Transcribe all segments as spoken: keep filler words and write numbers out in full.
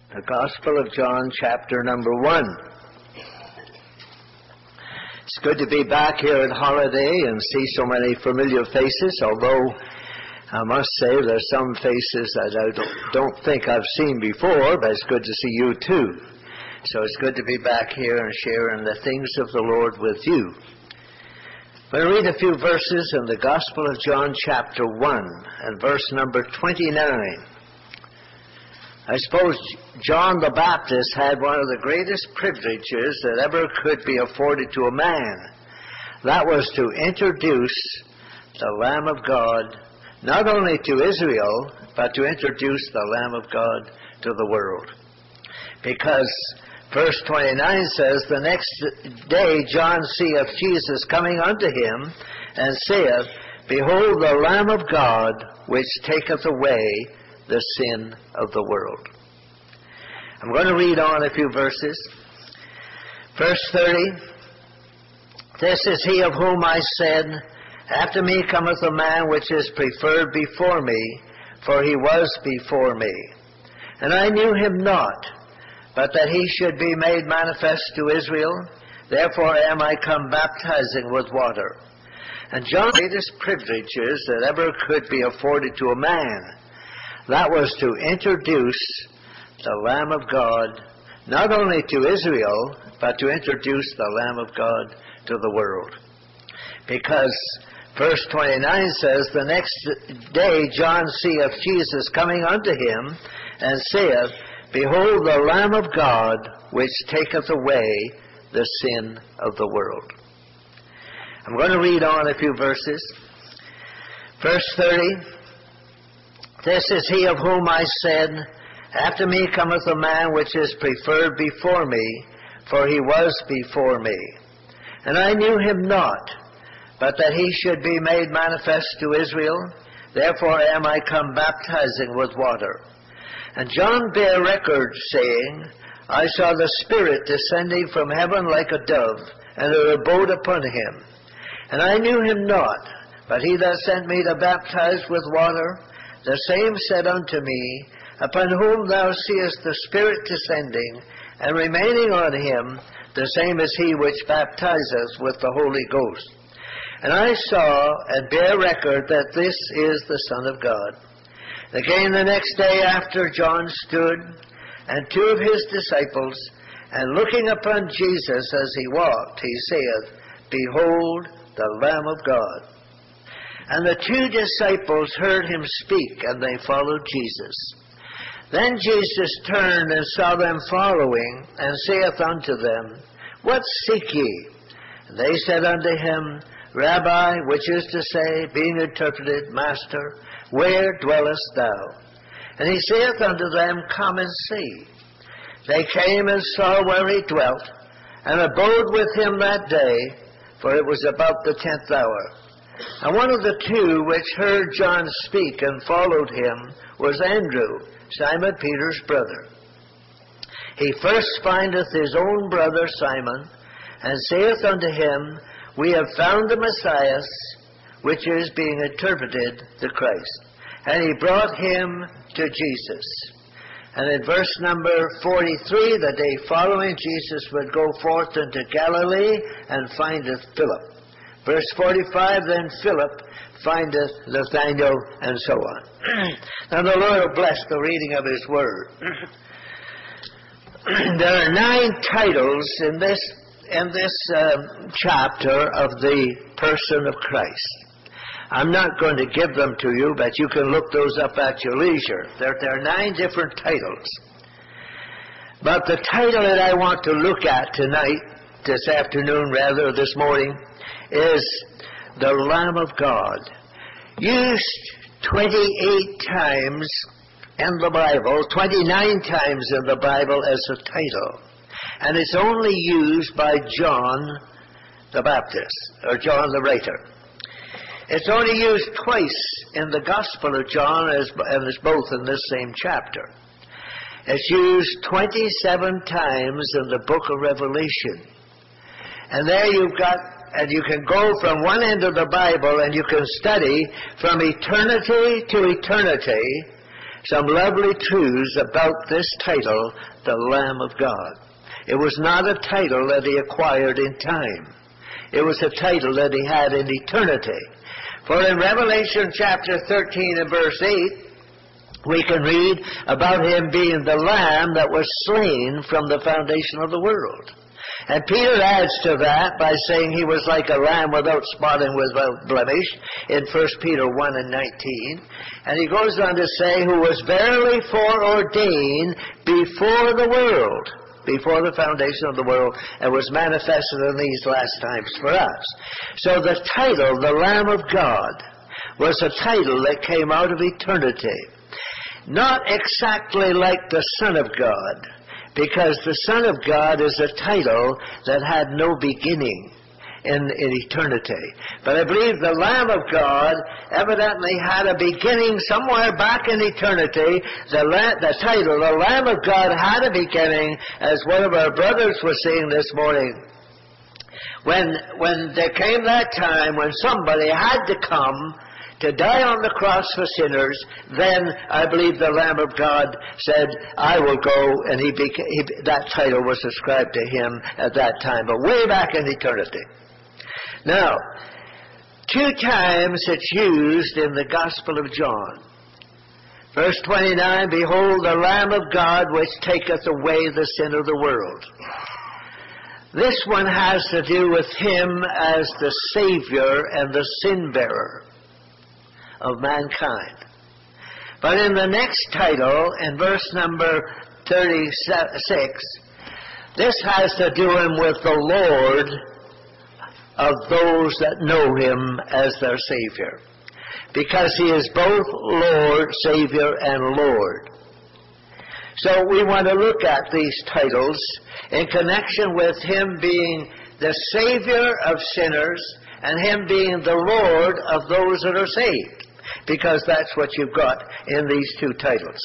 The Gospel of John, chapter number one. It's good to be back here at Holiday and see so many familiar faces, although I must say there's some faces that I don't, don't think I've seen before, but it's good to see you too. So it's good to be back here and sharing the things of the Lord with you. I'm going to read a few verses in the Gospel of John, chapter one, and verse number twenty-nine. I suppose John the Baptist had one of the greatest privileges that ever could be afforded to a man. That was to introduce the Lamb of God, not only to Israel, but to introduce the Lamb of God to the world. Because verse twenty-nine says, "The next day John seeth Jesus coming unto him, and saith, Behold the Lamb of God, which taketh away the sin of the world." I'm going to read on a few verses. Verse thirty, "This is he of whom I said, After me cometh a man which is preferred before me, for he was before me. And I knew him not, but that he should be made manifest to Israel. Therefore am I come baptizing with water." And John's greatest privileges that ever could be afforded to a man, that was to introduce the Lamb of God, not only to Israel, but to introduce the Lamb of God to the world. Because verse twenty-nine says, "The next day John seeth Jesus coming unto him, and saith, Behold the Lamb of God, which taketh away the sin of the world." I'm going to read on a few verses. Verse thirty, "This is he of whom I said, After me cometh a man which is preferred before me, for he was before me. And I knew him not, but that he should be made manifest to Israel. Therefore am I come baptizing with water. And John bare record, saying, I saw the Spirit descending from heaven like a dove, and it abode upon him. And I knew him not, but he that sent me to baptize with water, the same said unto me, Upon whom thou seest the Spirit descending, and remaining on him, the same is he which baptizeth with the Holy Ghost. And I saw and bear record that this is the Son of God. Again the next day after John stood, and two of his disciples, and looking upon Jesus as he walked, he saith, Behold the Lamb of God. And the two disciples heard him speak, and they followed Jesus. Then Jesus turned and saw them following, and saith unto them, What seek ye? And they said unto him, Rabbi, which is to say, being interpreted, Master, where dwellest thou? And he saith unto them, Come and see. They came and saw where he dwelt, and abode with him that day, for it was about the tenth hour. And one of the two which heard John speak and followed him was Andrew, Simon Peter's brother. He first findeth his own brother Simon, and saith unto him, We have found the Messiah, which is being interpreted the Christ. And he brought him to Jesus. And in verse number forty-three, the day following, Jesus would go forth into Galilee and findeth Philip. Verse forty-five, then Philip findeth Nathanael, and so on. Now the Lord will bless the reading of his word. There are nine titles in this in this um, chapter of the person of Christ. I'm not going to give them to you, but you can look those up at your leisure. There, there are nine different titles. But the title that I want to look at tonight, this afternoon rather, this morning, is the Lamb of God. Used twenty-eight times in the Bible, twenty-nine times in the Bible as a title. And it's only used by John the Baptist, or John the writer. It's only used twice in the Gospel of John, as, and it's both in this same chapter. It's used twenty-seven times in the book of Revelation. And there you've got, and you can go from one end of the Bible and you can study from eternity to eternity some lovely truths about this title, the Lamb of God. It was not a title that he acquired in time. It was a title that he had in eternity. For in Revelation chapter thirteen and verse eight, we can read about him being the Lamb that was slain from the foundation of the world. And Peter adds to that by saying he was like a lamb without spot and without blemish in First Peter one and nineteen. And he goes on to say, who was verily foreordained before the world, before the foundation of the world, and was manifested in these last times for us. So the title, the Lamb of God, was a title that came out of eternity. Not exactly like the Son of God, because the Son of God is a title that had no beginning in, in eternity. But I believe the Lamb of God evidently had a beginning somewhere back in eternity. The, la- the title, the Lamb of God, had a beginning, as one of our brothers was saying this morning. When, when there came that time when somebody had to come to die on the cross for sinners, then I believe the Lamb of God said, I will go, and he, beca- he that title was ascribed to him at that time, but way back in eternity. Now, two times it's used in the Gospel of John. Verse twenty-nine, behold the Lamb of God which taketh away the sin of the world. This one has to do with him as the Savior and the sin bearer of mankind. But in the next title, in verse number thirty-six, this has to do with the Lord of those that know him as their Savior. Because he is both Lord, Savior, and Lord. So we want to look at these titles in connection with him being the Savior of sinners and him being the Lord of those that are saved. Because that's what you've got in these two titles.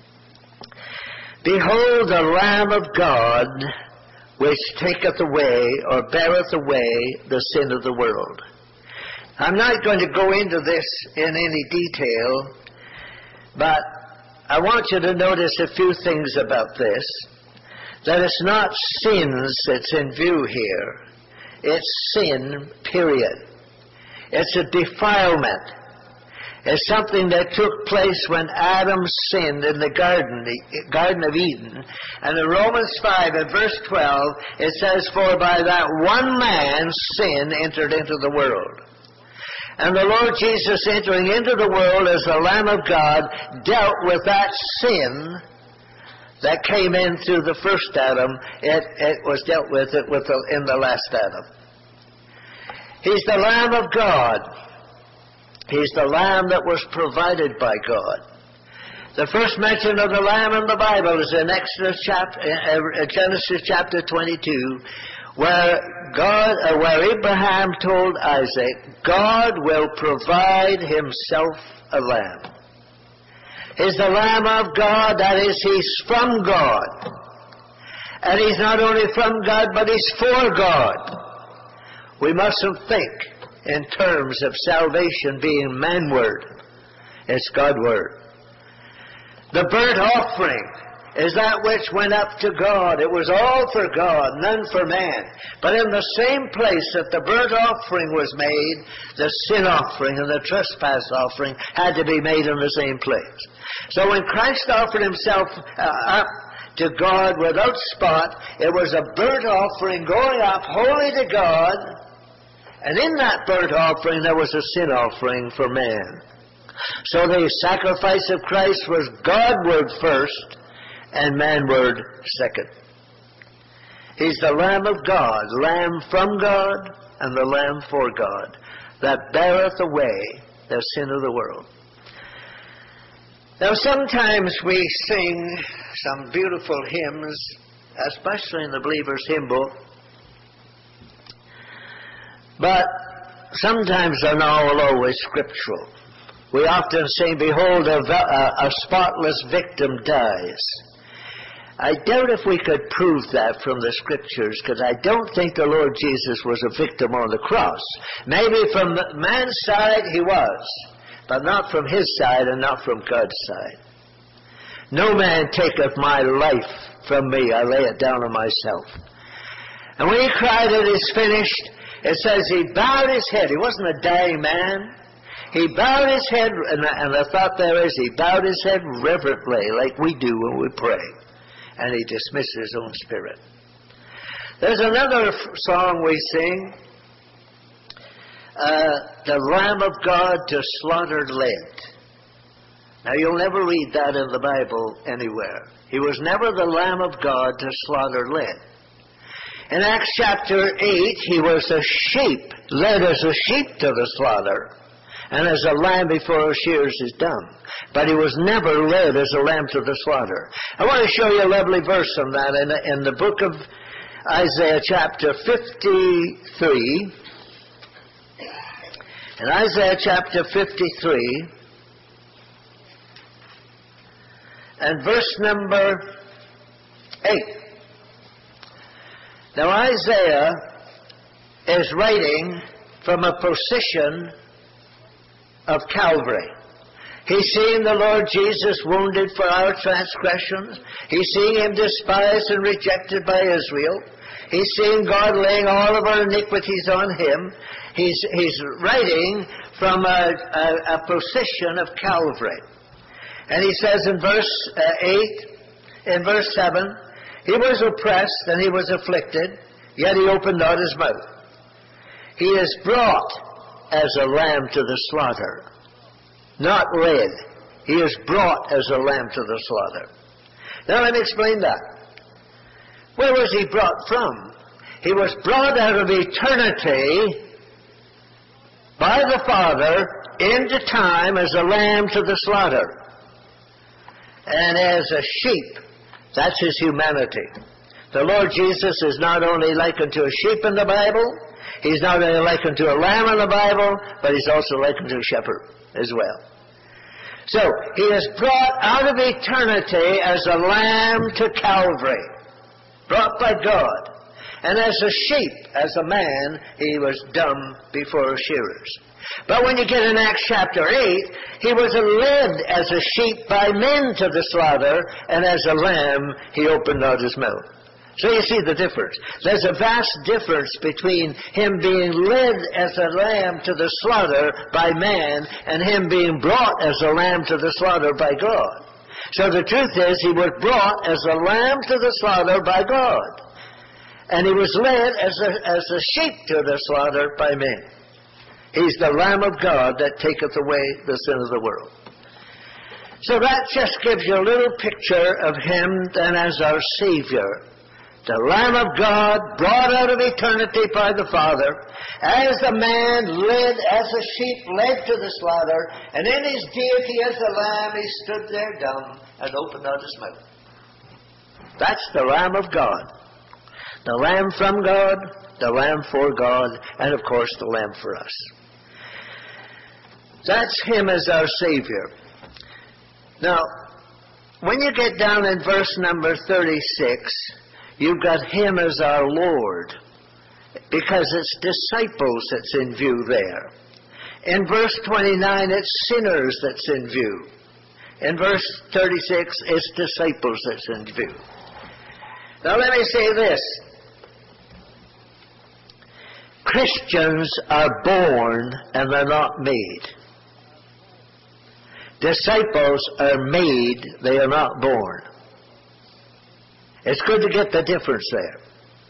Behold the Lamb of God, which taketh away, or beareth away, the sin of the world. I'm not going to go into this in any detail, but I want you to notice a few things about this. That it's not sins that's in view here. It's sin, period. It's a defilement. It's something that took place when Adam sinned in the garden, the Garden of Eden. And in Romans five and verse twelve, it says, for by that one man sin entered into the world. And the Lord Jesus entering into the world as the Lamb of God dealt with that sin that came in through the first Adam. It, it was dealt with it with the, in the last Adam. He's the Lamb of God. He's the Lamb that was provided by God. The first mention of the Lamb in the Bible is in Exodus chapter, uh, Genesis chapter twenty-two, where God, uh, where Abraham told Isaac, God will provide himself a lamb. He's the Lamb of God, that is, he's from God. And he's not only from God, but he's for God. We mustn't think in terms of salvation being man-word. It's God-word. The burnt offering is that which went up to God. It was all for God, none for man. But in the same place that the burnt offering was made, the sin offering and the trespass offering had to be made in the same place. So when Christ offered himself uh, up to God without spot, it was a burnt offering going up holy to God. And in that burnt offering, there was a sin offering for man. So the sacrifice of Christ was Godward first and manward second. He's the Lamb of God, Lamb from God and the Lamb for God, that beareth away the sin of the world. Now sometimes we sing some beautiful hymns, especially in the Believer's Hymn Book, but sometimes they're not always scriptural. We often sing, behold, a, a, a spotless victim dies. I doubt if we could prove that from the scriptures, because I don't think the Lord Jesus was a victim on the cross. Maybe from man's side he was, but not from his side and not from God's side. No man taketh my life from me. I lay it down on myself. And when he cried, it is finished, it says he bowed his head. He wasn't a dying man. He bowed his head, and the, and the thought there is, he bowed his head reverently, like we do when we pray. And he dismissed his own spirit. There's another f- song we sing, uh, the Lamb of God to slaughter led. Now, you'll never read that in the Bible anywhere. He was never the Lamb of God to slaughter led. In Acts chapter eight, he was a sheep, led as a sheep to the slaughter, and as a lamb before her shears is dumb. But he was never led as a lamb to the slaughter. I want to show you a lovely verse on that in the, in the book of Isaiah chapter fifty-three. In Isaiah chapter fifty-three, and verse number eight. Now Isaiah is writing from a position of Calvary. He's seeing the Lord Jesus wounded for our transgressions. He's seeing him despised and rejected by Israel. He's seeing God laying all of our iniquities on him. He's, he's writing from a, a, a position of Calvary. And he says in verse uh, eight, in verse seven, he was oppressed and he was afflicted, yet he opened not his mouth. He is brought as a lamb to the slaughter, not led. He is brought as a lamb to the slaughter. Now let me explain that. Where was he brought from? He was brought out of eternity by the Father into time as a lamb to the slaughter. And as a sheep, that's his humanity. The Lord Jesus is not only likened to a sheep in the Bible, he's not only likened to a lamb in the Bible, but he's also likened to a shepherd as well. So, he is brought out of eternity as a lamb to Calvary, brought by God. And as a sheep, as a man, he was dumb before shearers. But when you get in Acts chapter eight, he was led as a sheep by men to the slaughter, and as a lamb, he opened not his mouth. So you see the difference. There's a vast difference between him being led as a lamb to the slaughter by man and him being brought as a lamb to the slaughter by God. So the truth is, he was brought as a lamb to the slaughter by God. And he was led as a, as a sheep to the slaughter by men. He's the Lamb of God that taketh away the sin of the world. So that just gives you a little picture of him then as our Savior. The Lamb of God, brought out of eternity by the Father, as a man led, as a sheep led to the slaughter, and in his deity as a lamb, he stood there dumb and opened not his mouth. That's the Lamb of God. The Lamb from God, the Lamb for God, and of course the Lamb for us. That's him as our Savior. Now, when you get down in verse number thirty-six, you've got him as our Lord, because it's disciples that's in view there. In verse twenty-nine, it's sinners that's in view. In verse thirty-six, it's disciples that's in view. Now let me say this. Christians are born and they're not made. Disciples are made, they are not born. It's good to get the difference there.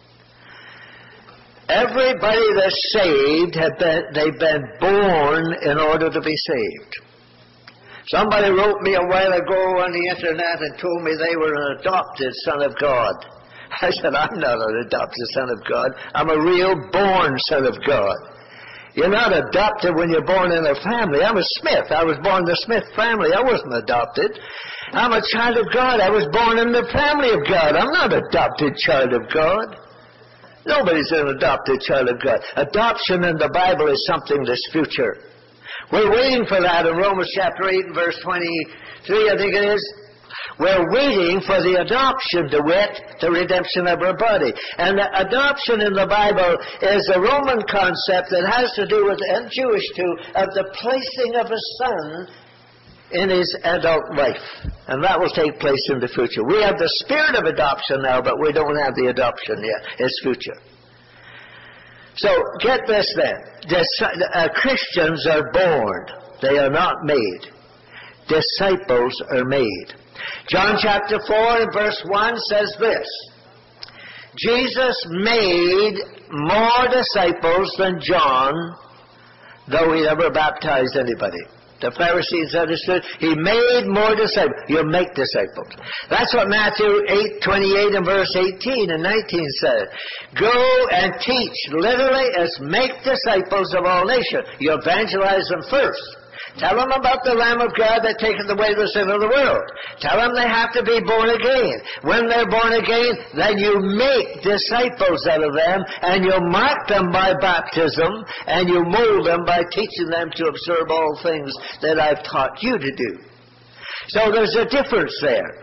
Everybody that's saved, have been, they've been born in order to be saved. Somebody wrote me a while ago on the internet and told me they were an adopted son of God. I said, I'm not an adopted son of God. I'm a real born son of God. You're not adopted when you're born in a family. I'm a Smith. I was born in the Smith family. I wasn't adopted. I'm a child of God. I was born in the family of God. I'm not an adopted child of God. Nobody's an adopted child of God. Adoption in the Bible is something that's future. We're waiting for that in Romans chapter eight and verse twenty-three, I think it is. We're waiting for the adoption, to wit, the redemption of our body. And the adoption in the Bible is a Roman concept that has to do with, and Jewish too, of the placing of a son in his adult life. And that will take place in the future. We have the spirit of adoption now, but we don't have the adoption yet. It's future. So, get this then. Dis- uh, Christians are born. They are not made. Disciples are made. John chapter four and verse one says this. Jesus made more disciples than John, though he never baptized anybody. The Pharisees understood he made more disciples. You make disciples. That's what Matthew eight twenty-eight and verse eighteen and nineteen said. Go and teach. Literally, as make disciples of all nations. You evangelize them first. Tell them about the Lamb of God that taketh away the sin of the world. Tell them they have to be born again. When they're born again, then you make disciples out of them, and you mark them by baptism, and you mold them by teaching them to observe all things that I've taught you to do. So there's a difference there.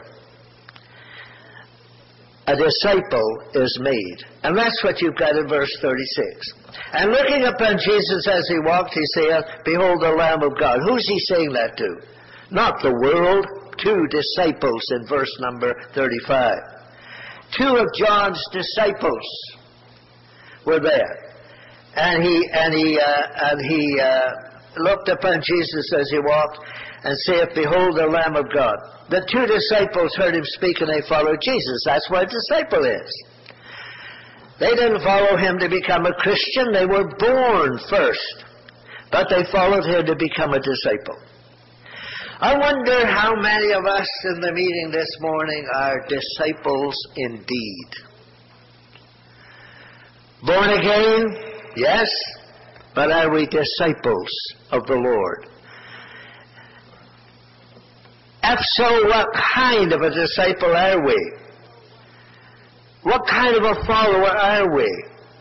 A disciple is made. And that's what you've got in verse thirty-six. And looking upon Jesus as he walked, he saith, Behold the Lamb of God. Who's he saying that to? Not the world. Two disciples in verse number thirty-five. Two of John's disciples were there. And he, and he, uh, and he uh, looked upon Jesus as he walked, and saith, Behold the Lamb of God. The two disciples heard him speak, and they followed Jesus. That's what a disciple is. They didn't follow him to become a Christian. They were born first. But they followed him to become a disciple. I wonder how many of us in the meeting this morning are disciples indeed. Born again? Yes. But are we disciples of the Lord? If so, what kind of a disciple are we? What kind of a follower are we?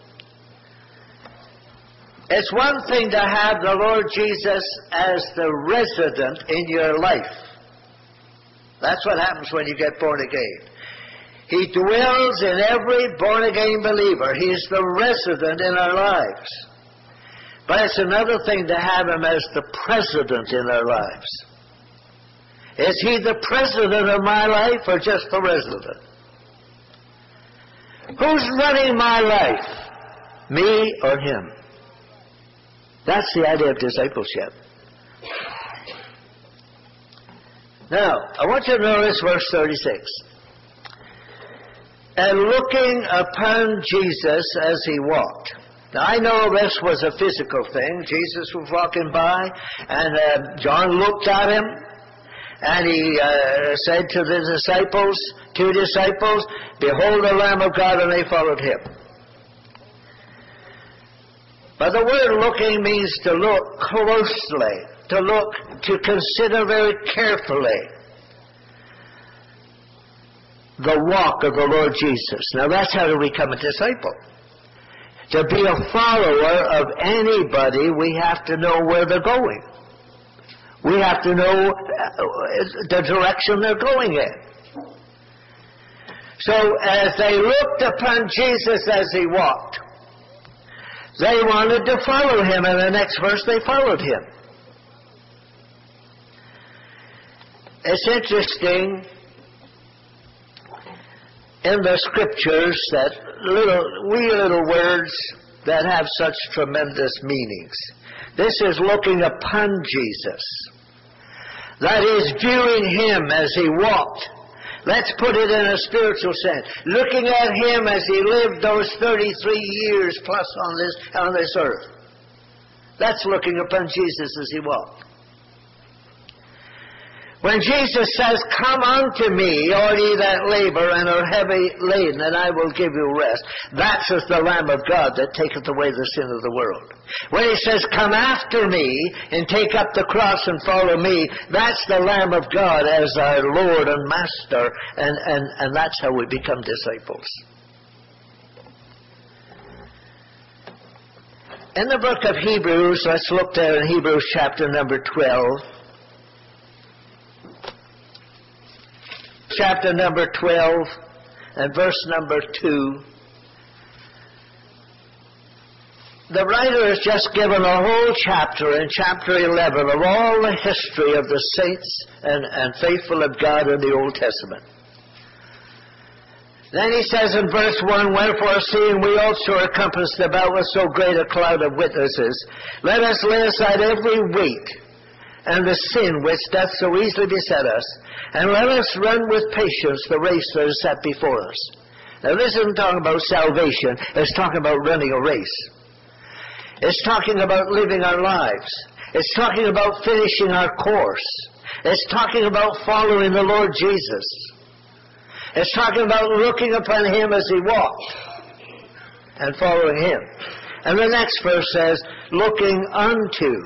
It's one thing to have the Lord Jesus as the resident in your life. That's what happens when you get born again. He dwells in every born-again believer. He's the resident in our lives. But it's another thing to have him as the president in our lives. Is he the president of my life or just the resident? Who's running my life? Me or him? That's the idea of discipleship. Now, I want you to notice verse thirty-six. And looking upon Jesus as he walked. Now, I know this was a physical thing. Jesus was walking by, and uh, John looked at him, and he uh, said to the disciples, two disciples, Behold the Lamb of God, and they followed him. But the word looking means to look closely, to look, to consider very carefully the walk of the Lord Jesus. Now that's how to become a disciple. To be a follower of anybody, we have to know where they're going. We have to know the direction they're going in. So as they looked upon Jesus as he walked, they wanted to follow him. In the next verse, they followed him. It's interesting in the scriptures that little, wee little words that have such tremendous meanings. This is looking upon Jesus. That is viewing him as he walked. Let's put it in a spiritual sense. Looking at him as he lived those thirty-three years plus on this, on this earth. That's looking upon Jesus as he walked. When Jesus says, Come unto me, all ye that labor and are heavy laden, and I will give you rest. That's as the Lamb of God that taketh away the sin of the world. When he says, Come after me and take up the cross and follow me, that's the Lamb of God as our Lord and Master, and, and, and that's how we become disciples. In the book of Hebrews, let's look there in Hebrews chapter number twelve. Chapter number twelve and verse number two. the writer has just given a whole chapter in chapter eleven of all the history of the saints and, and faithful of God in the Old Testament. Then he says in verse one, wherefore, seeing we also are compassed about with so great a cloud of witnesses, let us lay aside every weight and the sin which doth so easily beset us, and let us run with patience the race that is set before us. Now this isn't talking about salvation, it's talking about running a race. It's talking about living our lives. It's talking about finishing our course. It's talking about following the Lord Jesus. It's talking about looking upon Him as He walked and following Him. And the next verse says, looking unto.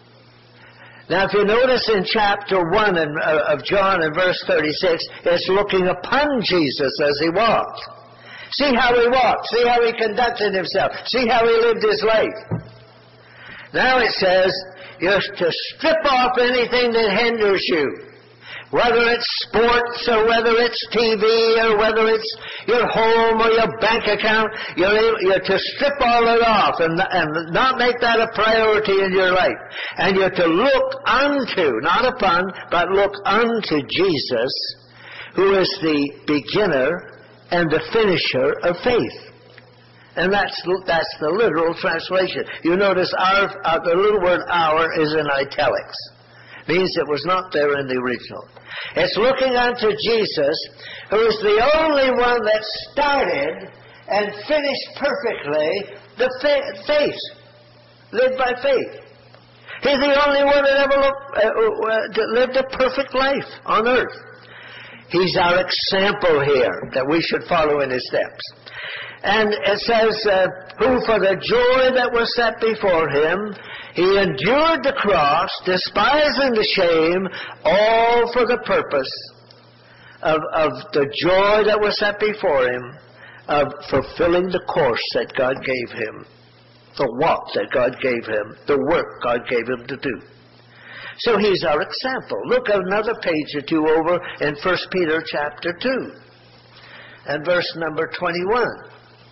Now if you notice in chapter one in, uh, of John in verse thirty-six, it's looking upon Jesus as He walked. See how He walked. See how He conducted Himself. See how He lived His life. Now it says, you're to strip off anything that hinders you. Whether it's sports or whether it's T V or whether it's your home or your bank account, you're, you're to strip all it off and, and not make that a priority in your life. And you're to look unto, not upon, but look unto Jesus, who is the beginner and the finisher of faith. And that's that's the literal translation. You notice our, uh, the little word our is in italics. Means it was not there in the original. It's looking unto Jesus, who is the only one that started and finished perfectly the fa- faith. Lived by faith. He's the only one that ever looked, uh, uh, lived a perfect life on earth. He's our example here, that we should follow in His steps. And it says, uh, who for the joy that was set before Him, He endured the cross, despising the shame, all for the purpose of, of the joy that was set before Him, of fulfilling the course that God gave Him, the walk that God gave Him, the work God gave Him to do. So He's our example. Look another page or two over in First Peter chapter two and verse number twenty-one.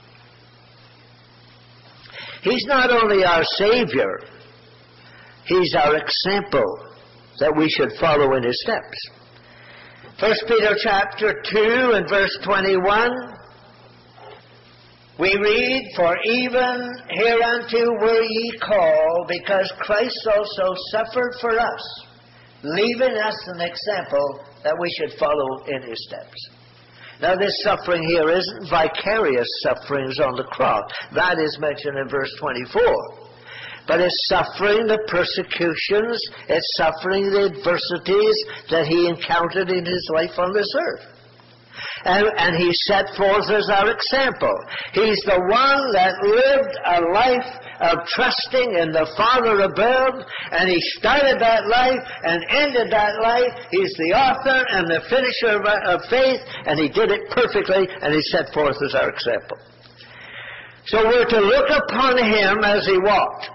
He's not only our Savior, He's our example that we should follow in His steps. First Peter chapter two and verse twenty-one, we read, for even hereunto were ye called, because Christ also suffered for us, leaving us an example that we should follow in His steps. Now this suffering here isn't vicarious sufferings on the cross. That is mentioned in verse twenty-four. But it's suffering the persecutions, it's suffering the adversities that He encountered in His life on this earth. And, and He set forth as our example. He's the one that lived a life of trusting in the Father above, and He started that life and ended that life. He's the author and the finisher of, of faith, and He did it perfectly, and He set forth as our example. So we're to look upon Him as He walked.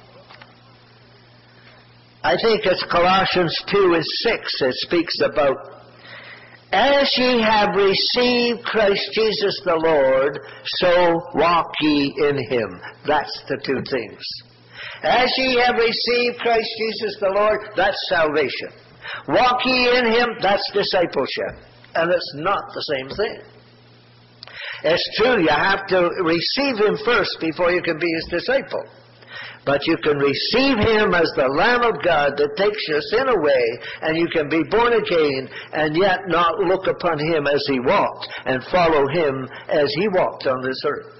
I think it's Colossians two and six that speaks about, as ye have received Christ Jesus the Lord, so walk ye in Him. That's the two things. As ye have received Christ Jesus the Lord, that's salvation. Walk ye in Him, that's discipleship. And it's not the same thing. It's true, you have to receive Him first before you can be His disciple. But you can receive Him as the Lamb of God that takes your sin away, and you can be born again and yet not look upon Him as He walked and follow Him as He walked on this earth.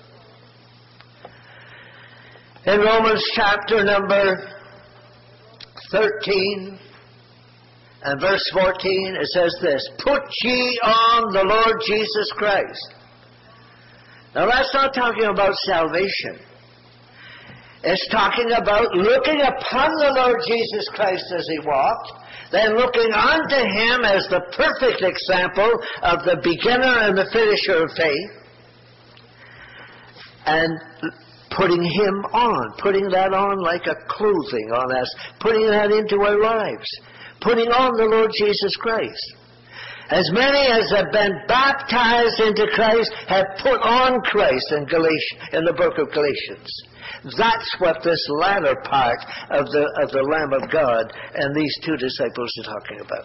In Romans chapter number thirteen and verse fourteen, it says this, put ye on the Lord Jesus Christ. Now that's not talking about salvation. It's talking about looking upon the Lord Jesus Christ as He walked, then looking unto Him as the perfect example of the beginner and the finisher of faith, and putting Him on, putting that on like a clothing on us, putting that into our lives, putting on the Lord Jesus Christ. As many as have been baptized into Christ have put on Christ in Galatians, in the book of Galatians. That's what this latter part of the, of the Lamb of God and these two disciples are talking about.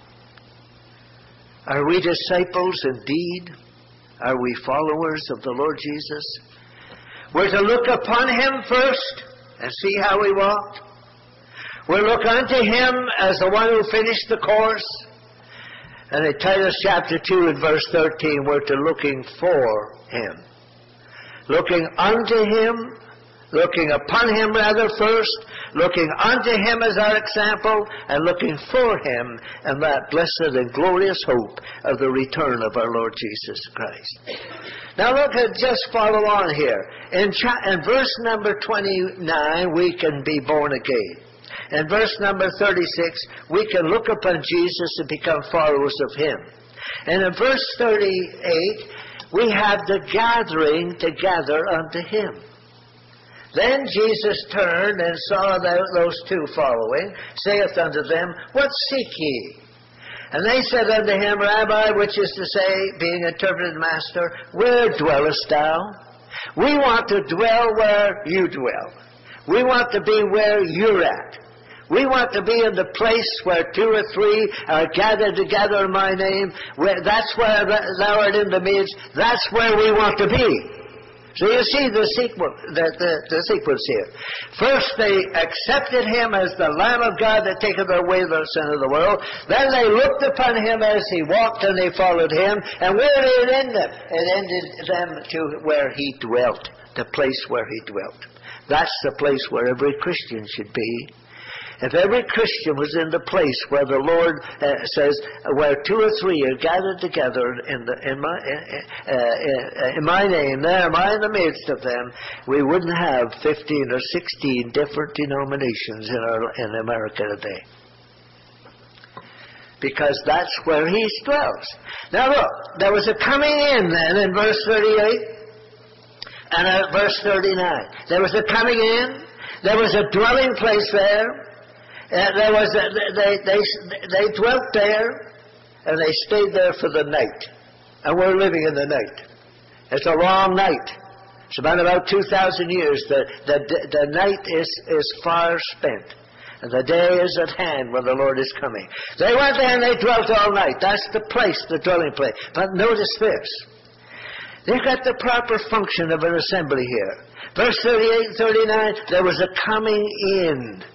Are we disciples indeed? Are we followers of the Lord Jesus? We're to look upon Him first and see how He walked. We'll look unto Him as the one who finished the course. And in Titus chapter two and verse thirteen, we're to looking for Him. Looking unto Him, looking upon Him rather first, looking unto Him as our example, and looking for Him and that blessed and glorious hope of the return of our Lord Jesus Christ. Now look at, just follow on here. In, cha- in verse number twenty-nine, we can be born again. In verse number thirty-six, we can look upon Jesus and become followers of Him. And in verse thirty-eight, we have the gathering together unto Him. Then Jesus turned and saw those two following, saith unto them, What seek ye? And they said unto him, Rabbi, which is to say, being interpreted, Master, where dwellest thou? We want to dwell where you dwell. We want to be where you're at. We want to be in the place where two or three are gathered together in my name. Where, that's where thou art in the midst. That's where we want to be. So you see the sequence, the, the, the sequence here. First they accepted Him as the Lamb of God that taketh away the sin of the world. Then they looked upon Him as He walked and they followed Him. And where did it end them? It ended them to where He dwelt, the place where He dwelt. That's the place where every Christian should be. If every Christian was in the place where the Lord uh, says, where two or three are gathered together in the in my uh, uh, in my name, there am I in the midst of them, we wouldn't have fifteen or sixteen different denominations in our in America today. Because that's where He dwells. Now look, there was a coming in then in verse thirty-eight and at verse thirty-nine. There was a coming in. There was a dwelling place there. Uh, there was a, they they they dwelt there, and they stayed there for the night. And we're living in the night. It's a long night. It's about about two thousand years. The the the night is is far spent, and the day is at hand when the Lord is coming. They went there and they dwelt all night. That's the place, the dwelling place. But notice this. They've got the proper function of an assembly here. Verse thirty-eight and thirty-nine, there was a coming in.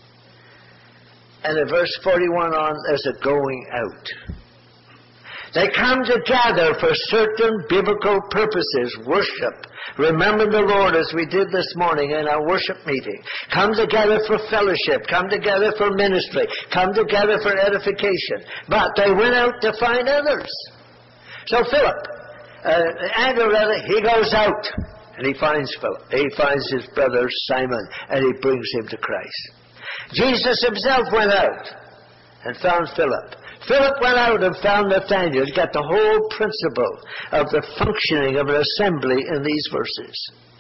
And in verse forty-one on, there's a going out. They come together for certain biblical purposes. Worship. Remember the Lord as we did this morning in our worship meeting. Come together for fellowship. Come together for ministry. Come together for edification. But they went out to find others. So Philip, uh, Andrew rather, he goes out. And he finds Philip. He finds his brother Simon. And he brings him to Christ. Jesus Himself went out and found Philip. Philip went out and found Nathanael. He's got the whole principle of the functioning of an assembly in these verses.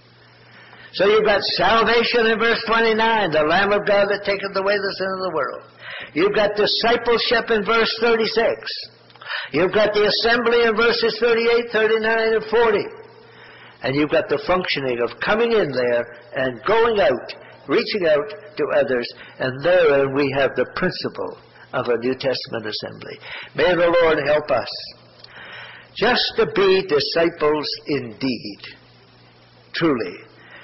So you've got salvation in verse twenty-nine, the Lamb of God that taketh away the sin of the world. You've got discipleship in verse thirty-six. You've got the assembly in verses thirty-eight, thirty-nine, and forty. And you've got the functioning of coming in there and going out, reaching out to others, and therein we have the principle of a New Testament assembly. May the Lord help us just to be disciples indeed, truly.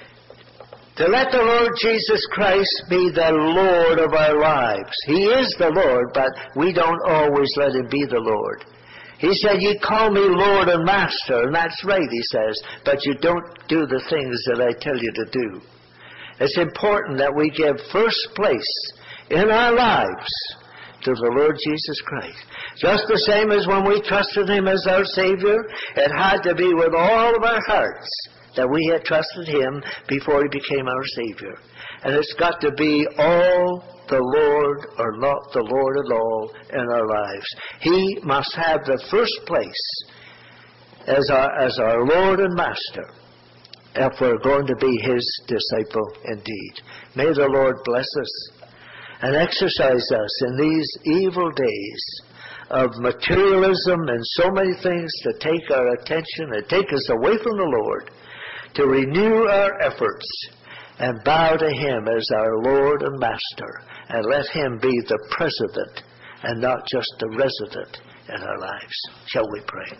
To let the Lord Jesus Christ be the Lord of our lives. He is the Lord, but we don't always let Him be the Lord. He said, "Ye call me Lord and Master," and that's right, He says, but you don't do the things that I tell you to do. It's important that we give first place in our lives to the Lord Jesus Christ. Just the same as when we trusted Him as our Savior, it had to be with all of our hearts that we had trusted Him before He became our Savior. And it's got to be all the Lord or not the Lord at all in our lives. He must have the first place as our, as our Lord and Master, if we're going to be His disciple indeed. May the Lord bless us and exercise us in these evil days of materialism and so many things to take our attention and take us away from the Lord, to renew our efforts and bow to Him as our Lord and Master, and let Him be the president and not just the resident in our lives. Shall we pray?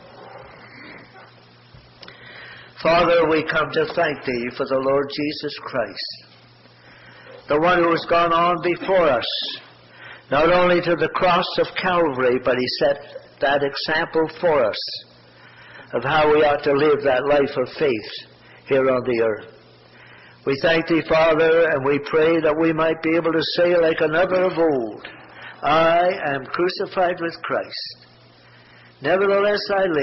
Father, we come to thank Thee for the Lord Jesus Christ, the one who has gone on before us, not only to the cross of Calvary, but He set that example for us of how we ought to live that life of faith here on the earth. We thank Thee, Father, and we pray that we might be able to say like another of old, I am crucified with Christ. Nevertheless I live.